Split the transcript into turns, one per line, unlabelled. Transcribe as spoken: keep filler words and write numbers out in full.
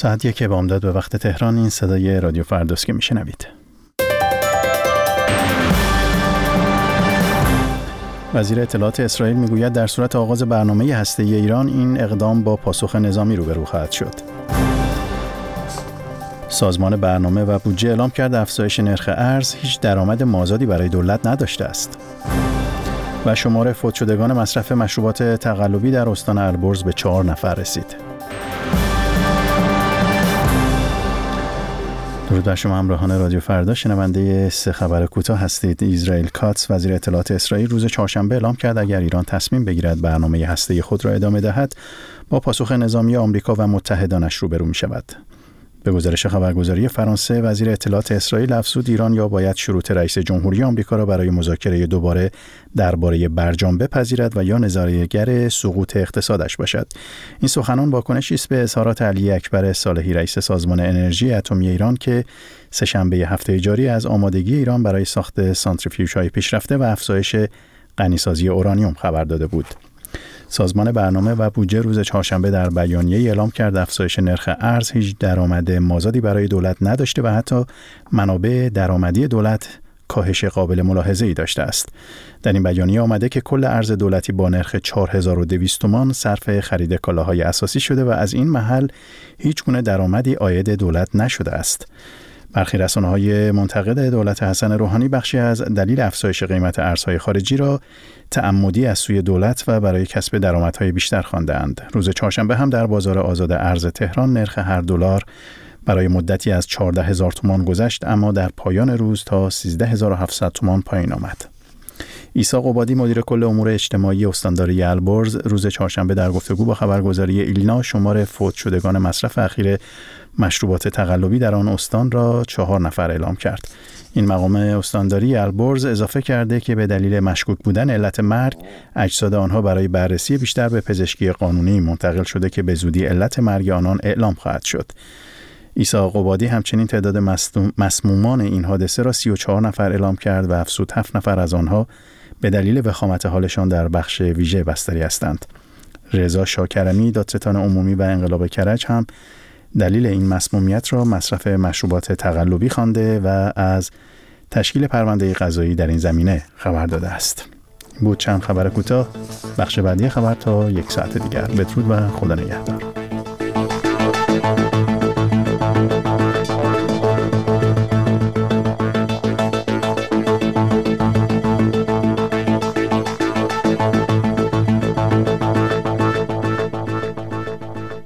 ساعت یک بامداد به وقت تهران. این صدای رادیو فردوس که میشنوید. وزیر اطلاعات اسرائیل میگوید در صورت آغاز برنامه هسته‌ای ایران این اقدام با پاسخ نظامی روبرو خواهد شد. سازمان برنامه و بودجه اعلام کرد افزایش نرخ ارز هیچ درآمد مازادی برای دولت نداشته است. و شمار فوت شدگان مصرف مشروبات تقلبی در استان البرز به چهار نفر رسید. درود بر شما همراهان رادیو فردا، شنونده سه خبر کوتاه هستید. اسرائیل کاتس وزیر اطلاعات اسرائیل روز چهارشنبه اعلام کرد اگر ایران تصمیم بگیرد برنامه هسته‌ای خود را ادامه دهد با پاسخ نظامی آمریکا و متحدانش روبرو می‌شود. به گزارش خبرگزاری فرانسه، وزیر اطلاعات اسرائیل افزود ایران یا باید شروط رئیس جمهوری آمریکا را برای مذاکره دوباره درباره برجام بپذیرد و یا نظاره‌گر سقوط اقتصادش باشد. این سخنان واکنشی است به اظهارات علی اکبر صالحی رئیس سازمان انرژی اتمی ایران که سه‌شنبه هفته جاری از آمادگی ایران برای ساخت سانتریفیوژهای پیشرفته و افزایش غنیسازی اورانیوم خبر داده بود. سازمان برنامه و بودجه روز چهارشنبه در بیانیه اعلام کرد افزایش نرخ ارز هیچ درآمد مازادی برای دولت نداشته و حتی منابع درآمدی دولت کاهش قابل ملاحظه‌ای داشته است. در این بیانیه آمده که کل ارز دولتی با نرخ چهار هزار و دویست تومان صرف خرید کالاهای اساسی شده و از این محل هیچ گونه درآمدی عاید دولت نشده است. برخی رسانه‌های منتقد دولت حسن روحانی بخشی از دلیل افزایش قیمت ارزهای خارجی را تعمدی از سوی دولت و برای کسب درآمدهای بیشتر خوانده‌اند. روز چهارشنبه هم در بازار آزاد ارز تهران نرخ هر دلار برای مدتی از چهارده هزار تومان گذشت، اما در پایان روز تا سیزده هزار و هفتصد تومان پایین آمد. عیسی قبادی مدیر کل امور اجتماعی استانداری البرز روز چهارشنبه در گفتگو با خبرگزاری ایلنا شمار فوت شدگان مصرف اخیر مشروبات تقلبی در آن استان را چهار نفر اعلام کرد. این مقام استانداری البرز اضافه کرده که به دلیل مشکوک بودن علت مرگ اجساد آنها برای بررسی بیشتر به پزشکی قانونی منتقل شده که به زودی علت مرگ آنان اعلام خواهد شد. عیسی قبادی همچنین تعداد مسمومان این حادثه را سی و چهار نفر اعلام کرد و افزود هفت نفر از آنها به دلیل وخامت حالشان در بخش ویژه بستری هستند. رضا شاکرمی دادستان عمومی و انقلاب کرج هم دلیل این مسمومیت را مصرف مشروبات تقلبی خوانده و از تشکیل پرونده قضایی در این زمینه خبر داده است. بود چند خبر کوتاه. بخش بعدی خبر تا یک ساعت دیگر. بدرود و خدا نگهدار.